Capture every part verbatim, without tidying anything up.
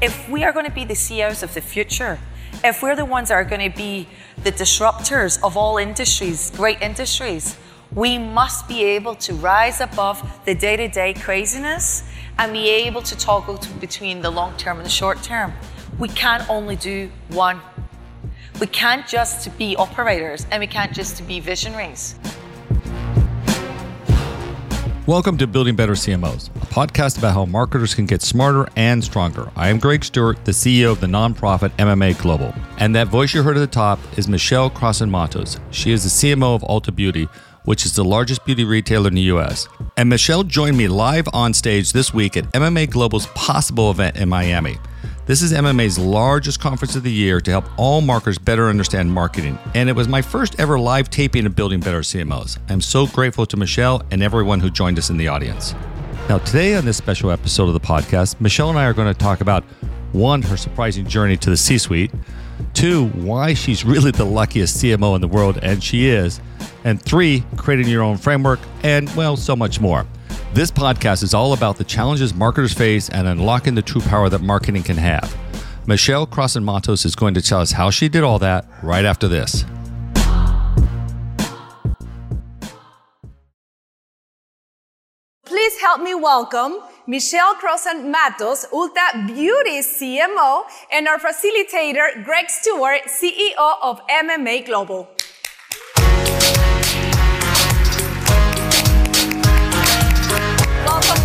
if we are going to be the C E Os of the future, if we're the ones that are going to be the disruptors of all industries, great industries, we must be able to rise above the day-to-day craziness and be able to toggle to between the long term and the short term. We can't only do one. We can't just be operators, and we can't just be visionaries. Welcome to Building Better C M Os, a podcast about how marketers can get smarter and stronger. I am Greg Stewart, the C E O of the nonprofit M M A Global. And that voice you heard at the top is Michelle Crossan-Matos. She is the C M O of Ulta Beauty, which is the largest beauty retailer in the U S. And Michelle joined me live on stage this week at M M A Global's Possible event in Miami. This is M M A's largest conference of the year to help all marketers better understand marketing. And it was my first ever live taping of Building Better C M Os. I'm so grateful to Michelle and everyone who joined us in the audience. Now, today on this special episode of the podcast, Michelle and I are going to talk about, one, her surprising journey to the C-suite, two, why she's really the luckiest C M O in the world, and she is, and three, creating your own framework, and, well, so much more. This podcast is all about the challenges marketers face and unlocking the true power that marketing can have. Michelle Crossan-Matos is going to tell us how she did all that right after this. Please help me welcome Michelle Crossan-Matos, Ulta Beauty C M O, and our facilitator, Greg Stewart, C E O of M M A Global. Welcome.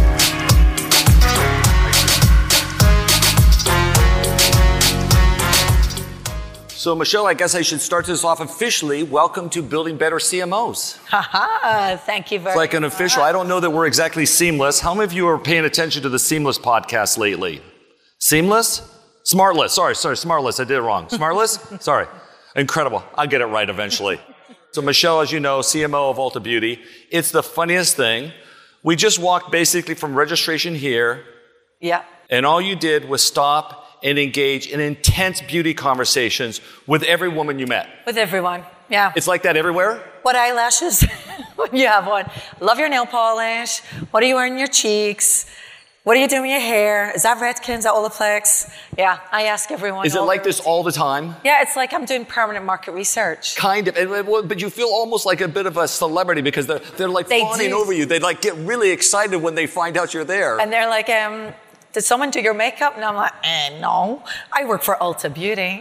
So, Michelle, I guess I should start this off officially. Welcome to Building Better C M Os. Haha, thank you very much. It's like an official. I don't know that we're exactly seamless. How many of you are paying attention to the Seamless podcast lately? Seamless? Smartless. Sorry, sorry, Smartless. I did it wrong. Smartless? Sorry. Incredible. I'll get it right eventually. So, Michelle, as you know, C M O of Ulta Beauty. It's the funniest thing. We just walked basically from registration here. Yeah. And all you did was stop and engage in intense beauty conversations with every woman you met. With everyone, yeah. It's like that everywhere? What eyelashes? When you have one. Love your nail polish. What are you wearing in your cheeks? What are you doing with your hair? Is that Redken? Is that Olaplex? Yeah, I ask everyone. Is it like this all the time? Yeah, it's like I'm doing permanent market research. Kind of, but you feel almost like a bit of a celebrity because they're, they're like they fawning do. over you. They like get really excited when they find out you're there. And they're like, um, did someone do your makeup? And I'm like, eh, no, I work for Ulta Beauty.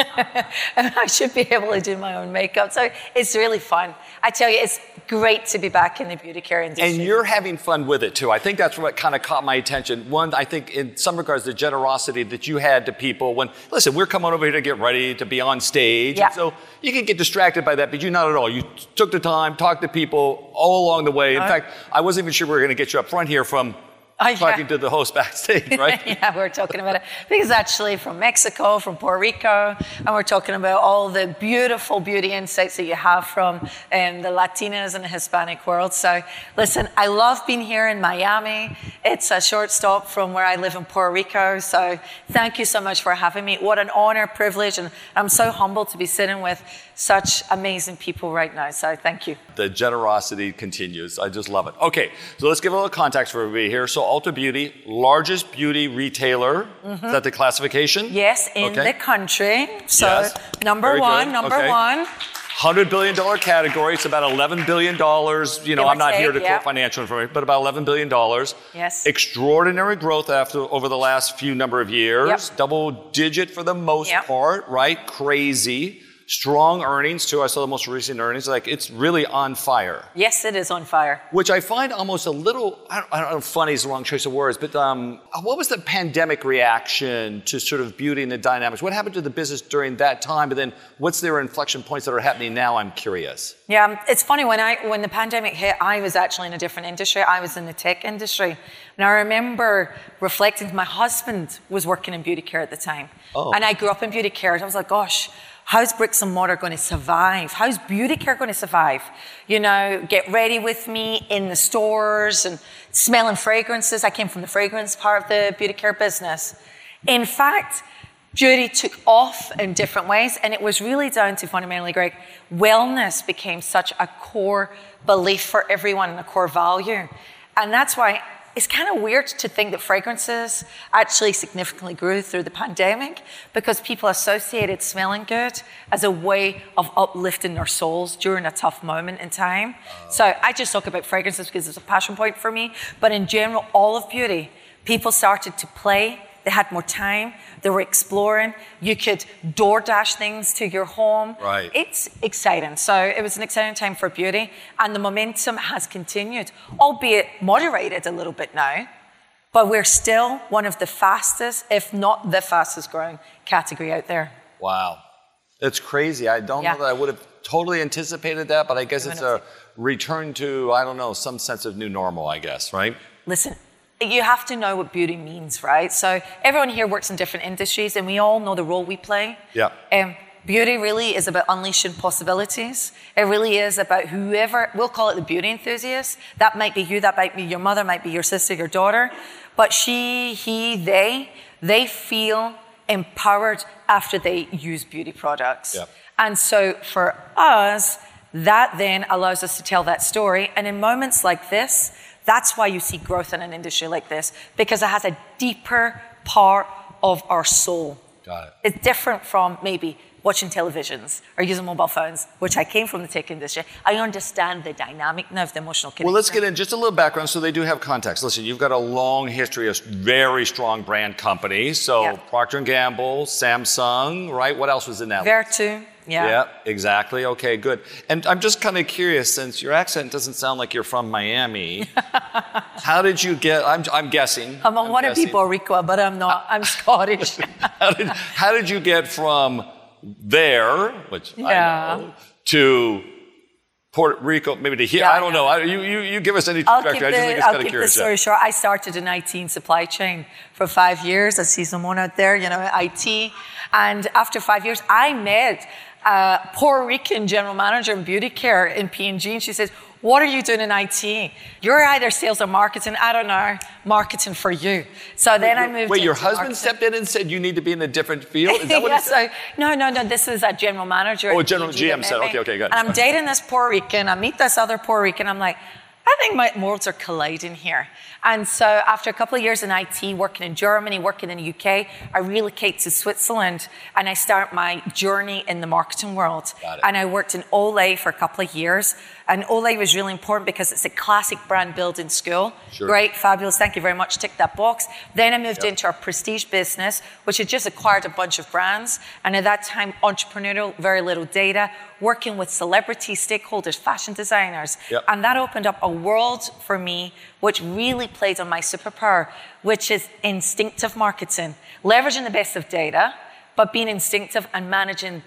And I should be able to do my own makeup. So it's really fun. I tell you, it's great to be back in the beauty care industry. And you're having fun with it too. I think that's what kind of caught my attention. One, I think in some regards, the generosity that you had to people when, listen, we're coming over here to get ready to be on stage. Yeah. And so you can get distracted by that, but you not at all. You took the time, talked to people all along the way. In uh, fact, I wasn't even sure we were going to get you up front here from Oh, yeah. talking to the host backstage, right? Yeah, we're talking about it. Because actually from Mexico, from Puerto Rico, and we're talking about all the beautiful beauty insights that you have from um, the Latinas and the Hispanic world. So listen, I love being here in Miami. It's a short stop from where I live in Puerto Rico. So thank you so much for having me. What an honor, privilege, and I'm so humbled to be sitting with such amazing people right now. So thank you. The generosity continues. I just love it. Okay, so let's give a little context for everybody here. So Ulta Beauty, largest beauty retailer. Mm-hmm. Is that the classification? Yes, in okay. the country. So yes. number Very one, good. number okay. one. one hundred billion dollars category. It's about eleven billion dollars. You know, Give I'm not take, here to yep. quote financial information, but about eleven billion dollars. Yes. Extraordinary growth after over the last few number of years. Yep. Double digit for the most yep. part, right? Crazy. Strong earnings, too. I saw the most recent earnings. Like, it's really on fire. Yes, it is on fire. Which I find almost a little, I don't, I don't know if funny is the wrong choice of words, but um, what was the pandemic reaction to sort of beauty and the dynamics? What happened to the business during that time? But then what's their inflection points that are happening now? I'm curious. Yeah, it's funny. When I when the pandemic hit, I was actually in a different industry. I was in the tech industry. And I remember reflecting, my husband was working in beauty care at the time. Oh. And I grew up in beauty care. And I was like, gosh, how's bricks and mortar going to survive? How's beauty care going to survive? You know, get ready with me in the stores and smelling fragrances. I came from the fragrance part of the beauty care business. In fact, beauty took off in different ways, and it was really down to fundamentally, Greg, wellness became such a core belief for everyone and a core value. And that's why it's kind of weird to think that fragrances actually significantly grew through the pandemic because people associated smelling good as a way of uplifting their souls during a tough moment in time. Uh, so I just talk about fragrances because it's a passion point for me. But in general, all of beauty, people started to play. They had more time. They were exploring. You could DoorDash things to your home. Right. It's exciting. So it was an exciting time for beauty. And the momentum has continued, albeit moderated a little bit now. But we're still one of the fastest, if not the fastest growing category out there. Wow. It's crazy. I don't yeah. know that I would have totally anticipated that, but I guess it's a return to, I don't know, some sense of new normal, I guess, right? Listen. You have to know what beauty means, right? So everyone here works in different industries and we all know the role we play. Yeah. Um, beauty really is about unleashing possibilities. It really is about whoever, we'll call it the beauty enthusiast. That might be you, that might be your mother, might be your sister, your daughter. But she, he, they, they feel empowered after they use beauty products. Yeah. And so for us, that then allows us to tell that story. And in moments like this, that's why you see growth in an industry like this, because it has a deeper part of our soul. Got it. It's different from maybe watching televisions or using mobile phones, which I came from the tech industry. I understand the dynamic now of the emotional connection. Well, let's get in just a little background so they do have context. Listen, you've got a long history of very strong brand companies. So yeah. Procter and Gamble, Samsung, right? What else was in that list? Vertu. Yeah. Yeah, exactly. Okay, good. And I'm just kind of curious, since your accent doesn't sound like you're from Miami, how did you get, I'm, I'm guessing. I'm, I'm want to be guessing. Boricua, but I'm not. I'm Scottish. how, did, how did you get from there, which yeah. I know, to Puerto Rico, maybe to here? Yeah, I don't yeah. know. I, you, you, you give us any I'll trajectory. I keep just the, think it's I'll kind of keep curious. the story Yeah. short. I started in I T and supply chain for five years as Simone out there, you know, I T. And after five years, I met a Puerto Rican general manager in beauty care in P and G, and she says, what are you doing in I T? You're either sales or marketing. I don't know. Marketing for you. So then wait, I moved Wait, your into husband marketing. stepped in and said you need to be in a different field? Is that what yeah, he said? so, no, no, no. This is a general manager. Oh, at general P and G G M that said, met okay, me. okay, good. And I'm dating this Puerto Rican. I meet this other Puerto Rican. I'm like, I think my worlds are colliding here. And so after a couple of years in I T, working in Germany, working in the U K, I relocate to Switzerland and I start my journey in the marketing world. Got it. And I worked in Olay for a couple of years. And Olay was really important because it's a classic brand building school. Sure. Great, fabulous, thank you very much, tick that box. Then I moved Yep. into our prestige business, which had just acquired a bunch of brands. And at that time, entrepreneurial, very little data, working with celebrity stakeholders, fashion designers. Yep. And that opened up a world for me, which really played on my superpower, which is instinctive marketing, leveraging the best of data, but being instinctive and managing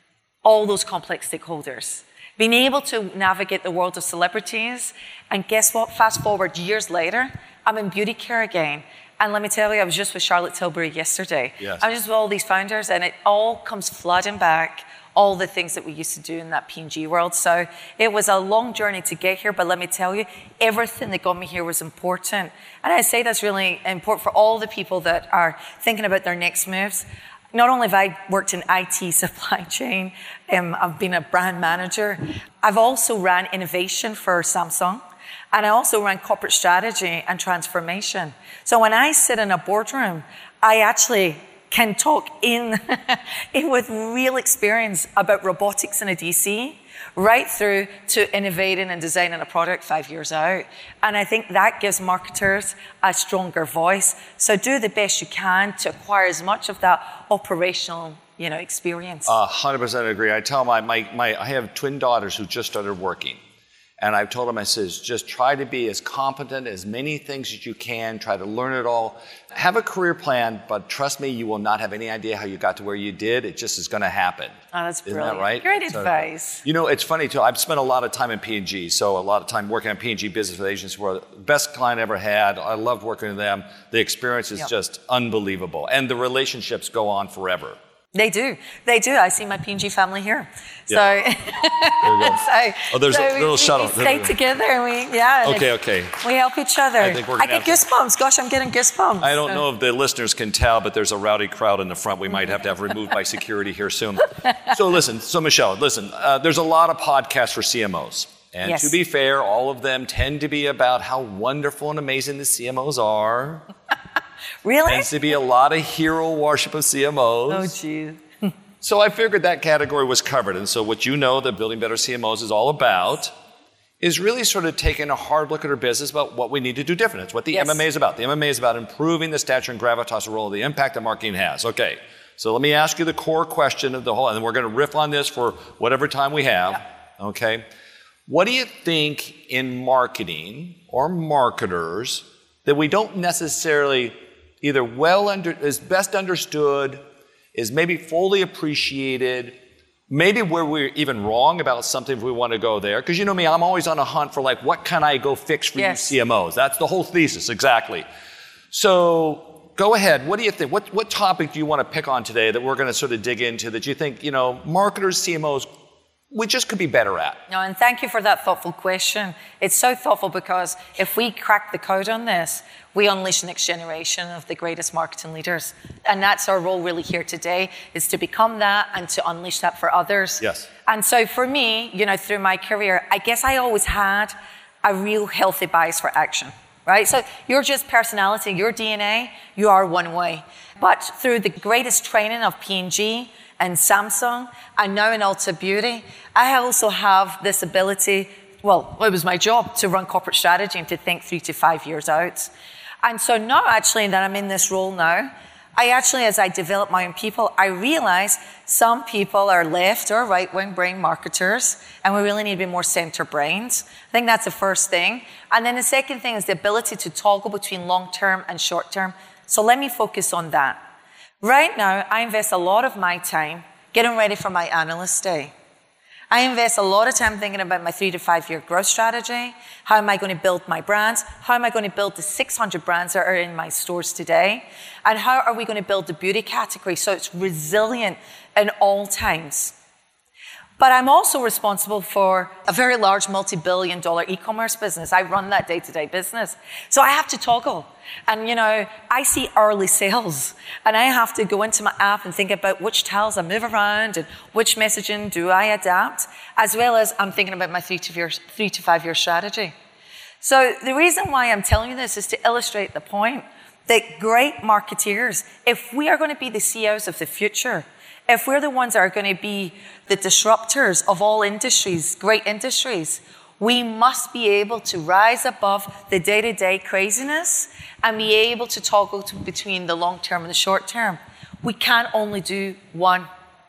all those complex stakeholders. Being able to navigate the world of celebrities, and guess what? Fast forward years later, I'm in beauty care again. And let me tell you, I was just with Charlotte Tilbury yesterday. Yes. I was just with all these founders, and it all comes flooding back, all the things that we used to do in that P and G world. So it was a long journey to get here, but let me tell you, everything that got me here was important. And I say that's really important for all the people that are thinking about their next moves. Not only have I worked in I T supply chain, um, I've been a brand manager, I've also ran innovation for Samsung, and I also ran corporate strategy and transformation. So when I sit in a boardroom, I actually can talk in, in with real experience about robotics in a D C, right through to innovating and designing a product five years out. And I think that gives marketers a stronger voice. So do the best you can to acquire as much of that operational, you know, experience. A hundred percent agree. I tell my, my, my, I have twin daughters who just started working. And I've told them, I says, just try to be as competent as many things as you can, try to learn it all. Have a career plan, but trust me, you will not have any idea how you got to where you did. It just is going to happen. Oh, that's Isn't brilliant. that right? Great So, advice. you know, it's funny too. I've spent a lot of time in P and G, so a lot of time working on P and G business relations. Were the best client I ever had. I loved working with them. The experience is Yep. just unbelievable, and the relationships go on forever. They do. They do. I see my P and G family here. So, There you go. so Oh, there's so a little we, shuttle. We stay together. And we, yeah. and Okay, it's- okay. We help each other. I think we're I gonna get have goosebumps. Gosh, I'm getting goosebumps. I don't So- know if the listeners can tell, but there's a rowdy crowd in the front. We might have to have removed by security here soon. So listen, so Michelle, listen, uh, there's a lot of podcasts for C M Os. And yes. to be fair, all of them tend to be about how wonderful and amazing the C M Os are. Really? Tends to be a lot of hero worship of C M Os. Oh, geez. So I figured that category was covered. And so what you know that Building Better C M Os is all about is really sort of taking a hard look at our business about what we need to do different. It's what the yes. M M A is about. The M M A is about improving the stature and gravitas role of the impact that marketing has. Okay, so let me ask you the core question of the whole, and we're going to riff on this for whatever time we have. Yeah. Okay, what do you think in marketing or marketers that we don't necessarily either well under, is best understood, is maybe fully appreciated, maybe where we're even wrong about something if we want to go there? Because you know me, I'm always on a hunt for like, what can I go fix for yes. you C M Os? That's the whole thesis, exactly. So go ahead, what do you think? What, what topic do you want to pick on today that we're going to sort of dig into that you think, you know, marketers, C M Os, we just could be better at? No, and thank you for that thoughtful question. It's so thoughtful because if we crack the code on this, we unleash the next generation of the greatest marketing leaders. And that's our role really here today, is to become that and to unleash that for others. Yes. And so for me, you know, through my career, I guess I always had a real healthy bias for action, right? So you're just personality, your D N A, you are one way. But through the greatest training of P and G and Samsung, and now in Ulta Beauty, I also have this ability, well, it was my job to run corporate strategy and to think three to five years out. And so now actually that I'm in this role now, I actually, as I develop my own people, I realize some people are left or right-wing brain marketers, and we really need to be more center brains. I think that's the first thing. And then the second thing is the ability to toggle between long-term and short-term. So let me focus on that. Right now, I invest a lot of my time getting ready for my analyst day. I invest a lot of time thinking about my three to five year growth strategy. How am I going to build my brands? How am I going to build the six hundred brands that are in my stores today? And how are we going to build the beauty category so it's resilient in all times? But I'm also responsible for a very large multi-billion dollar e-commerce business. I run that day-to-day business. So I have to toggle. And, you know, I see early sales. And I have to go into my app and think about which tiles I move around and which messaging do I adapt, as well as I'm thinking about my three to, year, three to five year strategy. So the reason why I'm telling you this is to illustrate the point that great marketeers, if we are going to be the C E Os of the future, if we're the ones that are going to be the disruptors of all industries, great industries, we must be able to rise above the day-to-day craziness and be able to toggle to between the long-term and the short-term. We can't only do one.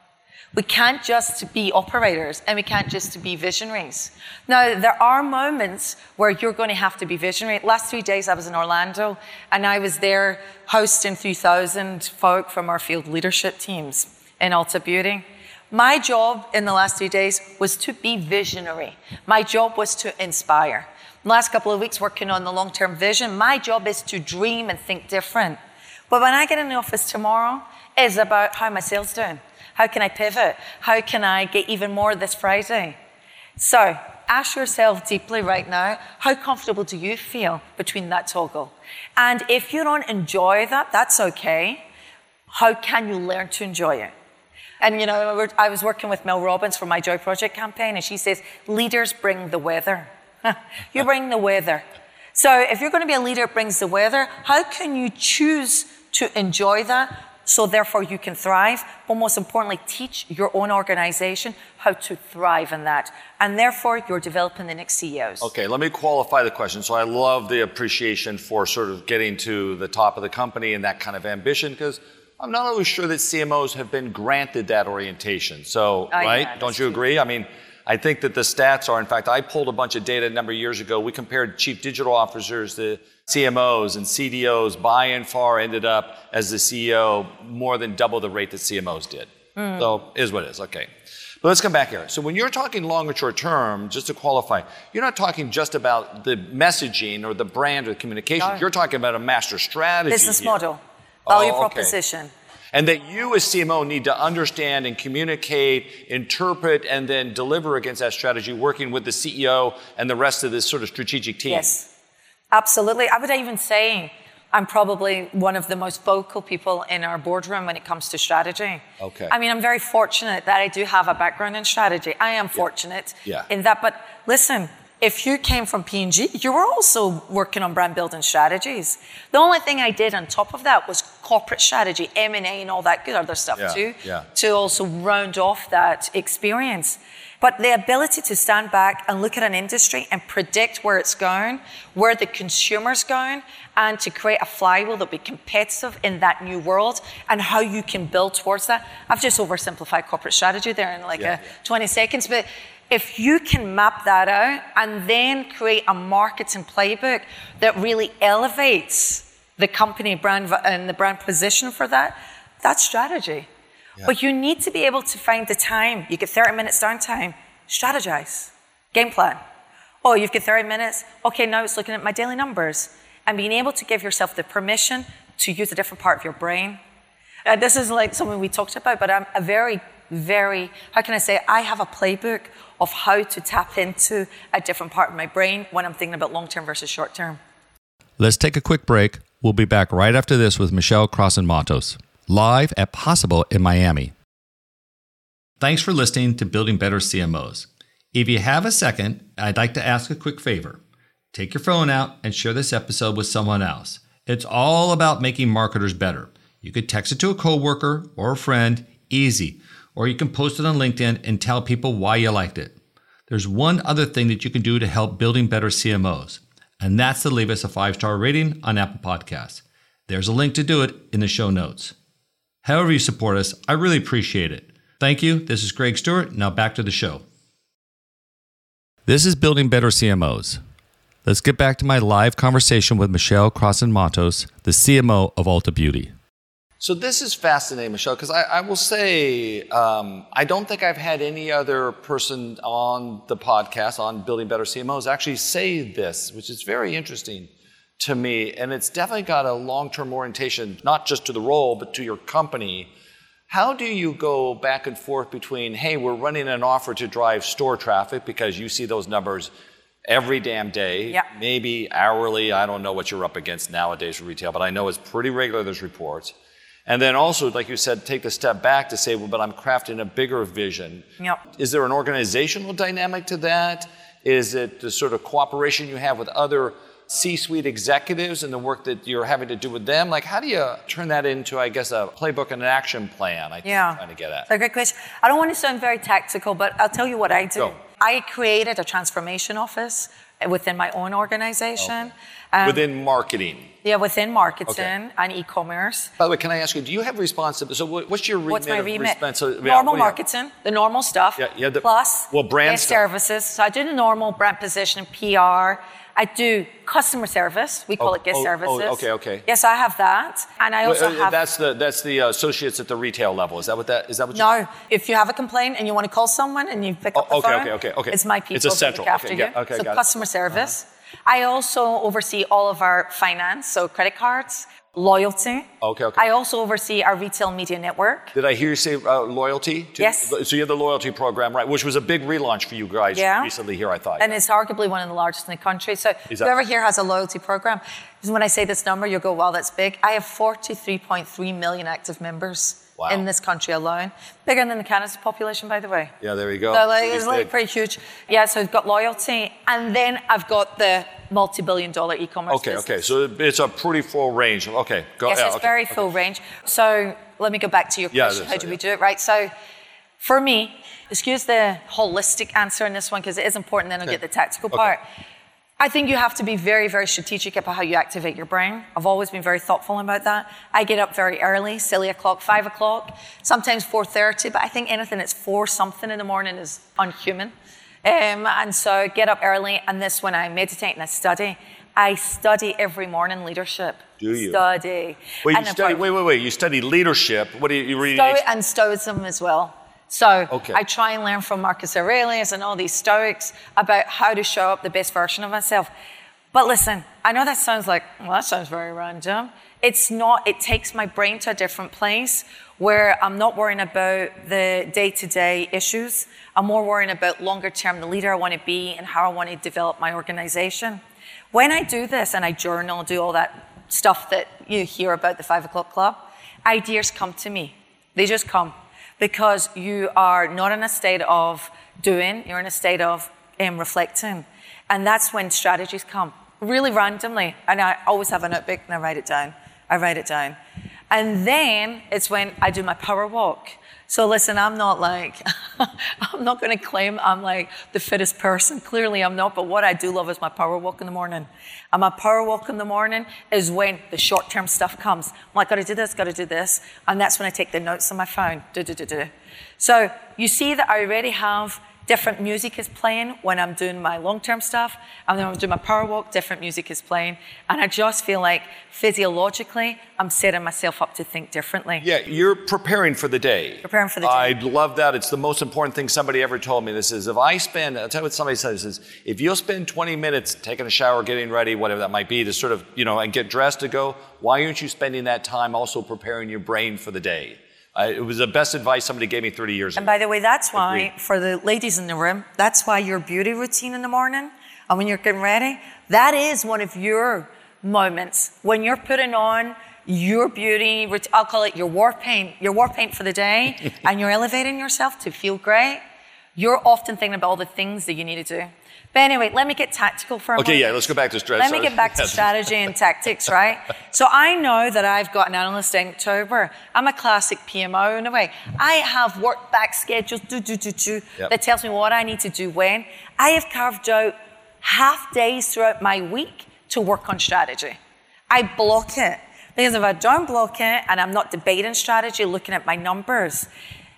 We can't just be operators and we can't just be visionaries. Now, there are moments where you're going to have to be visionary. Last three days I was in Orlando and I was there hosting three thousand folk from our field leadership teams in Ulta Beauty. My job in the last three days was to be visionary. My job was to inspire. The last couple of weeks working on the long-term vision, my job is to dream and think different. But when I get in the office tomorrow, it's about how my sales doing. How can I pivot? How can I get even more this Friday? So ask yourself deeply right now, how comfortable do you feel between that toggle? And if you don't enjoy that, that's okay. How can you learn to enjoy it? And, you know, I was working with Mel Robbins for my Joy Project campaign, and she says, leaders bring the weather. You bring the weather. So if you're going to be a leader that brings the weather, how can you choose to enjoy that so therefore you can thrive, but most importantly, teach your own organization how to thrive in that. And therefore, you're developing the next C E Os. Okay, let me qualify the question. So I love the appreciation for sort of getting to the top of the company and that kind of ambition, because I'm not always sure that C M Os have been granted that orientation. So, oh, right? Yeah, Don't you true. agree? I mean, I think that the stats are, in fact, I pulled a bunch of data a number of years ago. We compared chief digital officers to C M Os, and C D Os by and far ended up as the C E O more than double the rate that C M Os did. Mm. So, is what it is. Okay. But let's come back here. So when you're talking long or short term, just to qualify, you're not talking just about the messaging or the brand or the communication. No. You're talking about a master strategy. Business here. model. Value oh, okay. proposition. And that you as C M O need to understand and communicate, interpret, and then deliver against that strategy, working with the C E O and the rest of this sort of strategic team. Yes, absolutely. I would even say I'm probably one of the most vocal people in our boardroom when it comes to strategy. Okay. I mean, I'm very fortunate that I do have a background in strategy. I am fortunate Yeah. in that. But listen, if you came from P and G, you were also working on brand building strategies. The only thing I did on top of that was corporate strategy, M and A and all that good other stuff Yeah, too, yeah. to also round off that experience. But the ability to stand back and look at an industry and predict where it's going, where the consumer's going, and to create a flywheel that will be competitive in that new world and how you can build towards that. I've just oversimplified corporate strategy there in like Yeah, a yeah. twenty seconds, but if you can map that out and then create a marketing playbook that really elevates the company brand and the brand position for that, that's strategy. Yeah. But you need to be able to find the time. You get thirty minutes downtime, strategize, game plan. Oh, you've got thirty minutes. Okay, now it's looking at my daily numbers and being able to give yourself the permission to use a different part of your brain. Uh, this is like something we talked about, but I'm a very, very, how can I say, I have a playbook of how to tap into a different part of my brain when I'm thinking about long-term versus short-term. Let's take a quick break. We'll be back right after this with Michelle Crossan-Matos, live at Possible in Miami. Thanks for listening to Building Better C M Os. If you have a second, I'd like to ask a quick favor. Take your phone out and share this episode with someone else. It's all about making marketers better. You could text it to a coworker or a friend, easy. Or you can post it on LinkedIn and tell people why you liked it. There's one other thing that you can do to help Building Better C M Os, and that's to leave us a five-star rating on Apple Podcasts. There's a link to do it in the show notes. However you support us, I really appreciate it. Thank you. This is Greg Stewart. Now back to the show. This is Building Better C M Os. Let's get back to my live conversation with Michelle Crossan-Matos, the C M O of Ulta Beauty. So this is fascinating, Michelle, because I, I will say um, I don't think I've had any other person on the podcast on Building Better C M Os actually say this, which is very interesting to me. And it's definitely got a long-term orientation, not just to the role, but to your company. How do you go back and forth between, hey, we're running an offer to drive store traffic because you see those numbers every damn day, Yeah. maybe hourly. I don't know what you're up against nowadays for retail, but I know it's pretty regular, there's reports. And then also, like you said, take the step back to say, well, but I'm crafting a bigger vision. Yep. Is there an organizational dynamic to that? Is it the sort of cooperation you have with other C-suite executives and the work that you're having to do with them? Like, how do you turn that into, I guess, a playbook and an action plan? I think Yeah. I'm trying to get at. It's a great question. I don't want to sound very tactical, but I'll tell you what I do. Go. I created a transformation office within my own organization. Um, Within marketing. Yeah, within marketing Okay. and e-commerce. By the way, can I ask you, do you have responsibility? So what- what's your remit? What's my of remit? responsi- yeah, normal what do you have? marketing, the normal stuff, Yeah, yeah, the- plus well, brand guest stuff. services. So I do the normal brand positioning, P R. I do customer service. We call Oh, it guest oh, oh, services. okay, okay. Yes, I have that. And I also Well, uh, have... That's the that's the uh, associates at the retail level. Is that what that is? That what? You, No, if you have a complaint and you want to call someone and you pick up Oh, the okay, phone, okay, okay, okay. it's my people It's a that central. look after Okay, you. yeah, okay, so got it. customer service. I also oversee all of our finance, so credit cards, loyalty. Okay, okay. I also oversee our retail media network. Did I hear you say uh, loyalty? too? Yes. So you have the loyalty program, right? Which was a big relaunch for you guys Yeah. recently here, I thought. And it's arguably one of the largest in the country. So Is that- whoever here has a loyalty program, because when I say this number, you'll go, wow, that's big. I have forty-three point three million active members Wow. in this country alone. Bigger than the Canada's population, by the way. Yeah, there you go. So like, Pretty it's like big. pretty huge. Yeah, so I've got loyalty. And then I've got the multi-billion dollar e-commerce Okay, business. okay. So it's a pretty full range. Okay, go. Yes, yeah, it's okay, very okay. full range. So let me go back to your Yeah, question. that's How right, do yeah. we do it, right? So for me, excuse the holistic answer in this one because it is important, then I'll get the tactical Okay. part. I think you have to be very, very strategic about how you activate your brain. I've always been very thoughtful about that. I get up very early, silly o'clock, five o'clock, sometimes four thirty, but I think anything that's four something in the morning is unhuman. Um, and so get up early, and this when I meditate and I study. I study every morning leadership. Do you? Study. Wait, you And study, if I- wait, wait, wait. You study leadership. What do you, you read? Stoic and Stoicism as well. So Okay. I try and learn from Marcus Aurelius and all these Stoics about how to show up the best version of myself. But listen, I know that sounds like, well, that sounds very random. It's not. It takes my brain to a different place where I'm not worrying about the day-to-day issues. I'm more worrying about longer term, the leader I want to be and how I want to develop my organization. When I do this and I journal, do all that stuff that you hear about the five o'clock club, ideas come to me. They just come because you are not in a state of doing, you're in a state of um, reflecting. And that's when strategies come, really randomly. And I always have a notebook and I write it down. I write it down. And then it's when I do my power walk. So listen, I'm not like, I'm not going to claim I'm like the fittest person. Clearly I'm not, but what I do love is my power walk in the morning. And my power walk in the morning is when the short-term stuff comes. I'm like, got to do this, got to do this. And that's when I take the notes on my phone. Do, do, do, do. So you see that I already have different music is playing when I'm doing my long-term stuff. And then when I'm doing my power walk, different music is playing. And I just feel like physiologically, I'm setting myself up to think differently. Yeah, you're preparing for the day. Preparing for the day. I love that. It's the most important thing somebody ever told me. This is, if I spend, I'll tell you what somebody says, is if you'll spend twenty minutes taking a shower, getting ready, whatever that might be, to sort of, you know, and get dressed to go, why aren't you spending that time also preparing your brain for the day? Uh, it was the best advice somebody gave me thirty years ago. And by the way, that's why, Agreed. for the ladies in the room, that's why your beauty routine in the morning and when you're getting ready, that is one of your moments. When you're putting on your beauty routine, I'll call it your war paint, your war paint for the day, and you're elevating yourself to feel great, you're often thinking about all the things that you need to do. But anyway, let me get tactical for a Okay, moment. yeah, let's go back to strategy. Let me get back to strategy and tactics, right? So I know that I've got an analyst in October. I'm a classic P M O in a way. I have work back schedules do, do, do, do, yep. that tells me what I need to do when. I have carved out half days throughout my week to work on strategy. I block it. Because if I don't block it and I'm not debating strategy, looking at my numbers,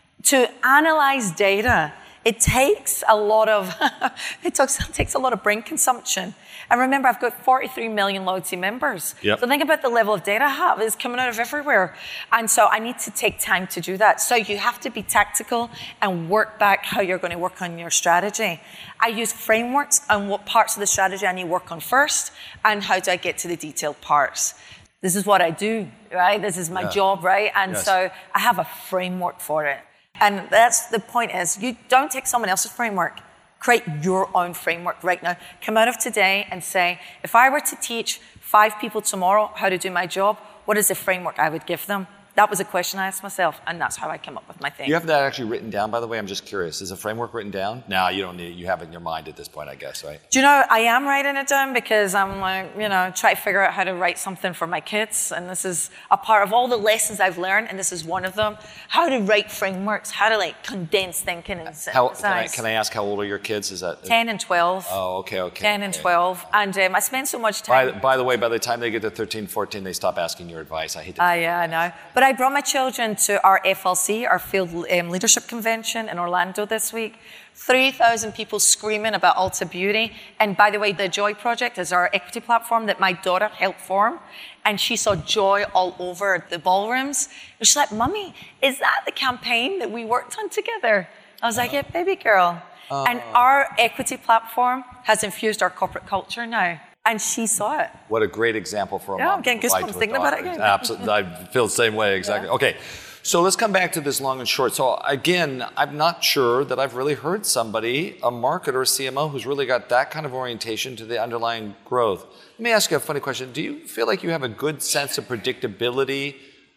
to analyze data, it takes a lot of, it takes, it takes a lot of brain consumption. And remember, I've got forty-three million loyalty members. Yep. So think about the level of data I have. It's coming out of everywhere. And so I need to take time to do that. So you have to be tactical and work back how you're going to work on your strategy. I use frameworks on what parts of the strategy I need to work on first and how do I get to the detailed parts. This is what I do, right? This is my yeah. job, right? And yes. so I have a framework for it. And that's the point is, you don't take someone else's framework. Create your own framework right now. Come out of today and say, if I were to teach five people tomorrow how to do my job, what is the framework I would give them? That was a question I asked myself, and that's how I came up with my thing. You have that actually written down, by the way? I'm just curious. Is a framework written down? No, you don't need it. You have it in your mind at this point, I guess, right? Do you know, I am writing it down because I'm like, you know, try to figure out how to write something for my kids. And this is a part of all the lessons I've learned, and this is one of them. How to write frameworks, how to like condense thinking and How, synthesize. can, I, can I ask how old are your kids? Is that ten and twelve. Oh, okay, okay. ten and okay. twelve. And um, I spend so much time. By, by the way, by the time they get to thirteen, fourteen, they stop asking your advice. I hate to. Ah, uh, yeah, I know. But I brought my children to our F L C, our Field um, Leadership Convention in Orlando this week. three thousand people screaming about Ulta Beauty. And by the way, the Joy Project is our equity platform that my daughter helped form. And she saw joy all over the ballrooms. And she's like, Mummy, is that the campaign that we worked on together? I was like, yeah, baby girl. Uh, and our equity platform has infused our corporate culture now. And she saw it. What a great example for a yeah, mom. I'm getting goosebumps thinking about it again. Absolutely. I feel the same way, exactly. Yeah. Okay, so let's come back to this long and short. So again, I'm not sure that I've really heard somebody, a marketer, a C M O, who's really got that kind of orientation to the underlying growth. Let me ask you a funny question. Do you feel like you have a good sense of predictability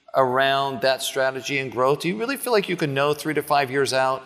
around that strategy and growth? Do you really feel like you can know three to five years out?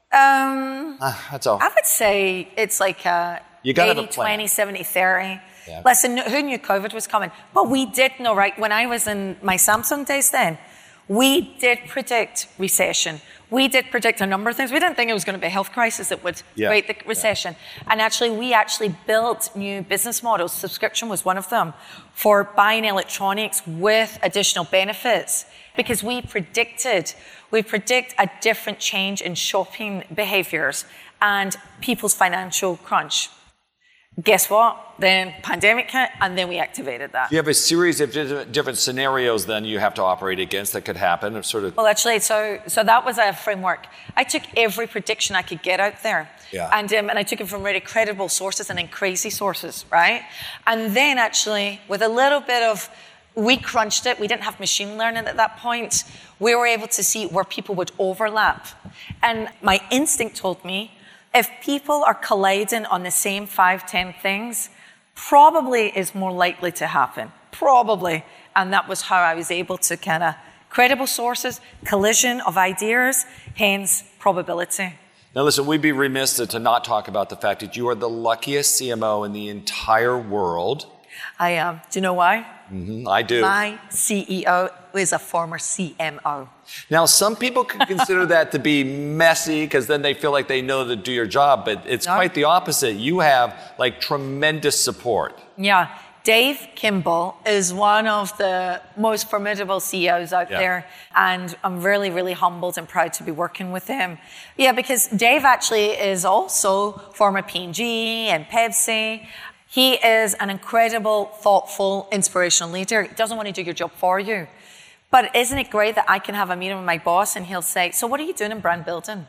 Um, ah, that's all. I would say it's like a you gotta eighty, have a plan. twenty, seventy, thirty. Yeah. Listen, who knew COVID was coming? But we did know, right? When I was in my Samsung days then, we did predict recession. We did predict a number of things. We didn't think it was going to be a health crisis that would yeah. create the recession. Yeah. And actually, we actually built new business models. Subscription was one of them for buying electronics with additional benefits because we predicted, we predict a different change in shopping behaviors and people's financial crunch. Guess what? Then pandemic hit, and then we activated that. You have a series of different scenarios then you have to operate against that could happen, or sort of. Well, actually, so so that was a framework. I took every prediction I could get out there, yeah. and um, and I took it from really credible sources and then crazy sources, right? And then actually, with a little bit of, we crunched it. We didn't have machine learning at that point. We were able to see where people would overlap, and my instinct told me, if people are colliding on the same five, ten things, probably is more likely to happen. Probably. And that was how I was able to kind of credible sources, collision of ideas, hence probability. Now listen, we'd be remiss to, to not talk about the fact that you are the luckiest C M O in the entire world. I am. Do you know why? Mm-hmm, I do. My C E O is a former C M O. Now, some people could consider that to be messy because then they feel like they know to do your job, but it's no. quite the opposite. You have like tremendous support. Yeah. Dave Kimball is one of the most formidable C E Os out yeah. there, and I'm really, really humbled and proud to be working with him. Yeah, because Dave actually is also former P and G and Pepsi. He is an incredible, thoughtful, inspirational leader. He doesn't want to do your job for you. But isn't it great that I can have a meeting with my boss and he'll say, so what are you doing in brand building?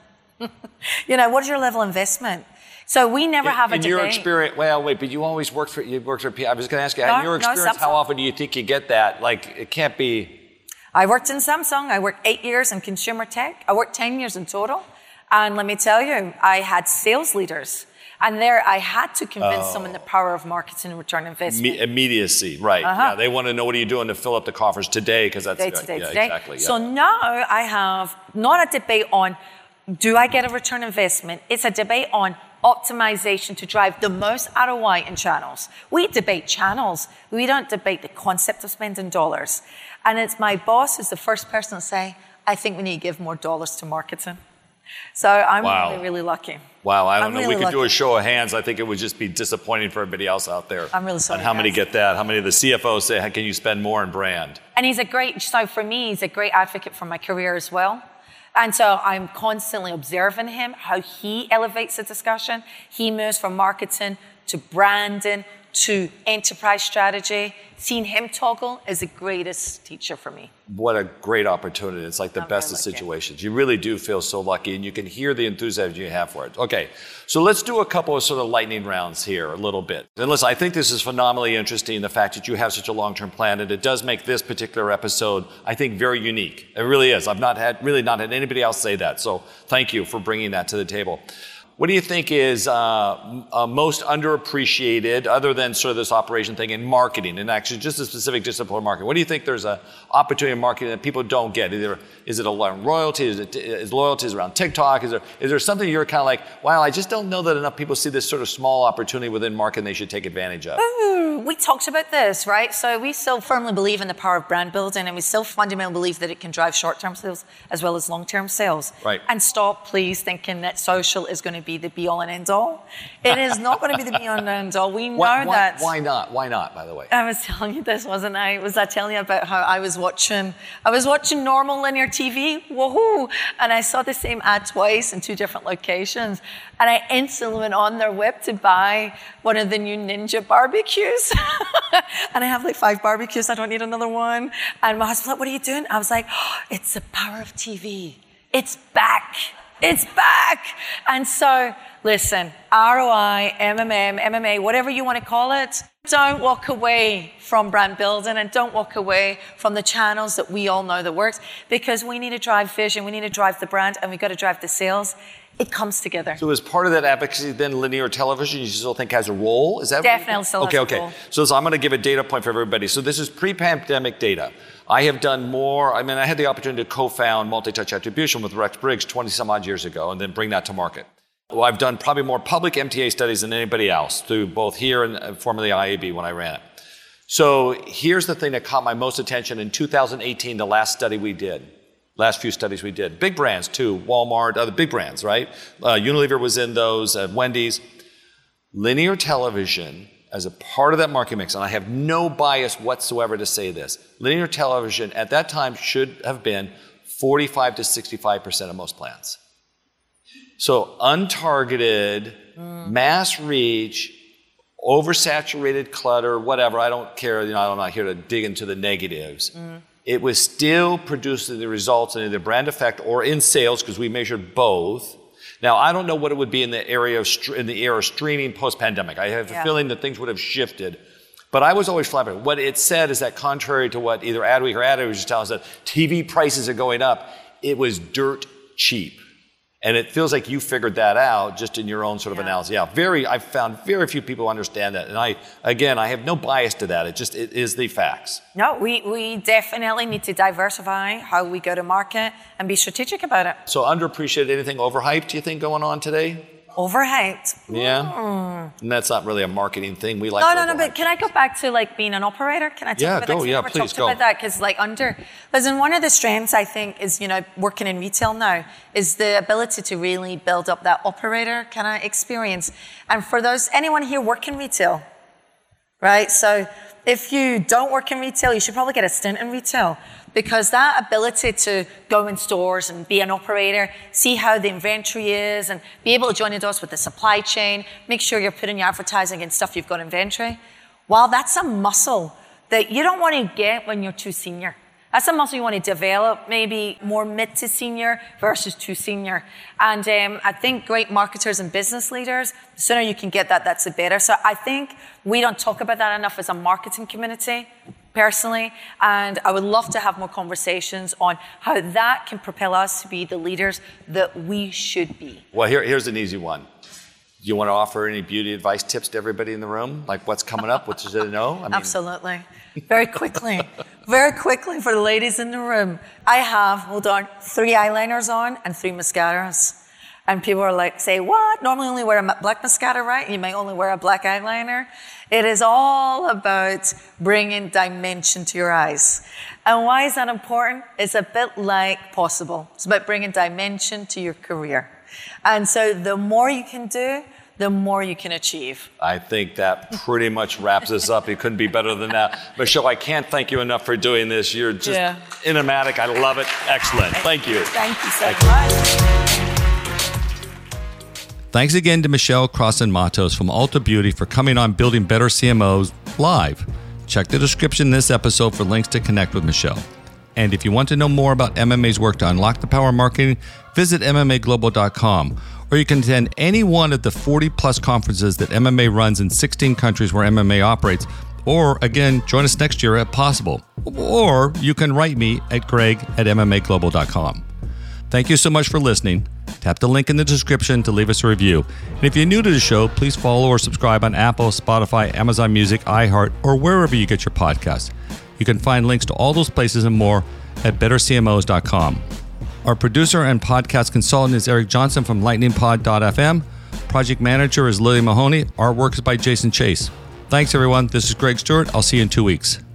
You know, what is your level of investment? So we never in, have a in debate. your experience, well, wait, but you always worked for, you worked for, P. I was going to ask you, no, in your experience, no, how often do you think you get that? Like, it can't be. I worked in Samsung. I worked eight years in consumer tech. I worked ten years in total. And let me tell you, I had sales leaders. And there I had to convince oh. them in the power of marketing and return on investment. Me- immediacy, right. Uh-huh. Yeah, they want to know what are you doing to fill up the coffers today, because that's today, today, yeah, today. Exactly. Yeah. So now I have not a debate on do I get a return on investment? It's a debate on optimization to drive the most R O I in channels. We debate channels. We don't debate the concept of spending dollars. And it's my boss who's the first person to say, I think we need to give more dollars to marketing. So I'm wow. really, really lucky. Wow, I don't I'm know. Really we could lucky. do a show of hands. I think it would just be disappointing for everybody else out there. I'm really sorry. And how guys. many get that? How many of the C F Os say, how can you spend more in brand? And he's a great, so for me, he's a great advocate for my career as well. And so I'm constantly observing him, how he elevates the discussion. He moves from marketing to branding to enterprise strategy. Seeing him toggle is the greatest teacher for me. What a great opportunity. It's like the I'm best of lucky. situations. You really do feel so lucky, and you can hear the enthusiasm you have for it. Okay, so let's do a couple of sort of lightning rounds here a little bit. And listen, I think this is phenomenally interesting, the fact that you have such a long-term plan, and it does make this particular episode, I think, very unique. It really is. I've not had, really not had anybody else say that, so thank you for bringing that to the table. What do you think is uh, uh, most underappreciated, other than sort of this operation thing, in marketing, and actually just a specific discipline of marketing? What do you think there's an opportunity in marketing that people don't get? Either is it around royalty? Is it is loyalties around TikTok? Is there is there something you're kind of like, wow, I just don't know that enough people see this sort of small opportunity within marketing they should take advantage of? Ooh, we talked about this, right? So we still firmly believe in the power of brand building, and we still fundamentally believe that it can drive short-term sales as well as long-term sales. Right. And stop, please, thinking that social is going to be the be-all and end-all. It is not going to be the be-all and end-all. We know why, why, that. Why not? Why not, by the way? I was telling you this, wasn't I? Was I telling you about how I was watching, I was watching normal linear T V, woohoo, and I saw the same ad twice in two different locations, and I instantly went on their web to buy one of the new Ninja barbecues, and I have like five barbecues, I don't need another one, and my husband's like, what are you doing? I was like, oh, it's the power of T V. It's back. It's back. And so, listen, R O I, M M M, M M A, whatever you want to call it, don't walk away from brand building, and don't walk away from the channels that we all know that works, because we need to drive vision, we need to drive the brand, and we've got to drive the sales. It comes together. So as part of that advocacy, then linear television, you still think has a role? Is that Definitely still okay, has okay. a role. So, so I'm going to give a data point for everybody. So this is pre-pandemic data. I have done more, I mean, I had the opportunity to co-found multi-touch attribution with Rex Briggs twenty some odd years ago and then bring that to market. Well, I've done probably more public M T A studies than anybody else, through both here and formerly I A B when I ran it. So here's the thing that caught my most attention in two thousand eighteen, the last study we did. Last few studies we did. Big brands too, Walmart, other big brands, right? Uh, Unilever was in those, uh, Wendy's. Linear television as a part of that market mix, and I have no bias whatsoever to say this, linear television at that time should have been forty-five to sixty-five percent of most plans. So untargeted, mm. mass reach, oversaturated clutter, whatever, I don't care, you know, I'm not here to dig into the negatives. Mm. It was still producing the results in either brand effect or in sales, because we measured both. Now, I don't know what it would be in the area of st- in the era of streaming post-pandemic. I have yeah. a feeling that things would have shifted. But I was always flabbergasted. What it said is that contrary to what either Adweek or Adweek was telling us, that T V prices are going up, it was dirt cheap. And it feels like you figured that out just in your own sort of Yeah. analysis. Yeah, very, I've found very few people understand that. And I, again, I have no bias to that. It just, it is the facts. No, we, we definitely need to diversify how we go to market and be strategic about it. So underappreciated, anything overhyped, do you think, going on today? Overhyped. Yeah? Mm. And that's not really a marketing thing. We like No, no, no, overhyped. but can I go back to like being an operator? Can I talk Yeah, about go, that? 'Cause yeah, we never please, talked go. about that because like under, listen, one of the strengths I think is, you know, working in retail now is the ability to really build up that operator kind of experience. And for those, anyone here work in retail, right? So if you don't work in retail, you should probably get a stint in retail because that ability to go in stores and be an operator, see how the inventory is and be able to join the dots with the supply chain, make sure you're putting your advertising in stuff you've got inventory. Well, that's a muscle that you don't want to get when you're too senior. That's a muscle you want to develop, maybe more mid to senior versus too senior. And um, I think great marketers and business leaders, the sooner you can get that, that's the better. So I think we don't talk about that enough as a marketing community, personally. And I would love to have more conversations on how that can propel us to be the leaders that we should be. Well, here, here's an easy one. Do you want to offer any beauty advice tips to everybody in the room? Like what's coming up, what should they know? I mean, Absolutely. Very quickly. Very quickly for the ladies in the room. I have, hold on, three eyeliners on and three mascaras. And people are like, say, what? Normally only wear a ma- black mascara, right? You might only wear a black eyeliner. It is all about bringing dimension to your eyes. And why is that important? It's a bit like Possible. It's about bringing dimension to your career. And so the more you can do, the more you can achieve. I think that pretty much wraps us up. It couldn't be better than that. Michelle, I can't thank you enough for doing this. You're just Yeah. enigmatic. I love it. Excellent. Thank you. Thank you so Thank you. much. Thanks again to Michelle Crossan-Matos from Ulta Beauty for coming on Building Better C M Os live. Check the description in this episode for links to connect with Michelle. And if you want to know more about M M A's work to unlock the power of marketing, visit M M A global dot com, or you can attend any one of the forty plus conferences that M M A runs in sixteen countries where M M A operates, or again, join us next year at Possible, or you can write me at greg at M M A global dot com. Thank you so much for listening. Tap the link in the description to leave us a review. And if you're new to the show, please follow or subscribe on Apple, Spotify, Amazon Music, iHeart, or wherever you get your podcasts. You can find links to all those places and more at better c m os dot com. Our producer and podcast consultant is Eric Johnson from lightning pod dot f m. Project manager is Lily Mahoney. Artwork is by Jason Chase. Thanks, everyone. This is Greg Stewart. I'll see you in two weeks.